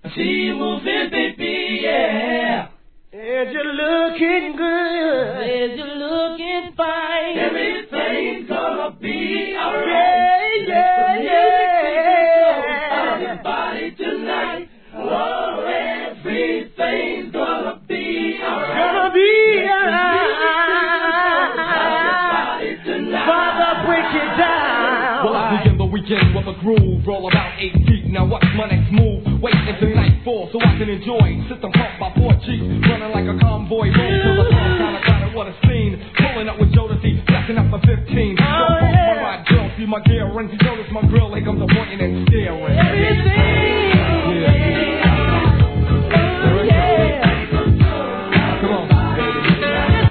She moving, baby, yeah. And you're looking good. And you're looking fine. Everything's gonna be alright. Yeah, yeah. Everybody tonight. Oh, everything's gonna be alright. Gonna be alright. Everybody tonight. Father, break it down. Well, I begin the weekend with a groove. Roll about 8 feet. Now what's my next move? Wait until nightfall so I can enjoy. System pumped by 4 G's. Running like a convoy. Roll till the song kinda got it, what a scene. Pulling up with Jodeci, stacking up my 15. Don't pump my ride, girl. See my gear and notice my grill.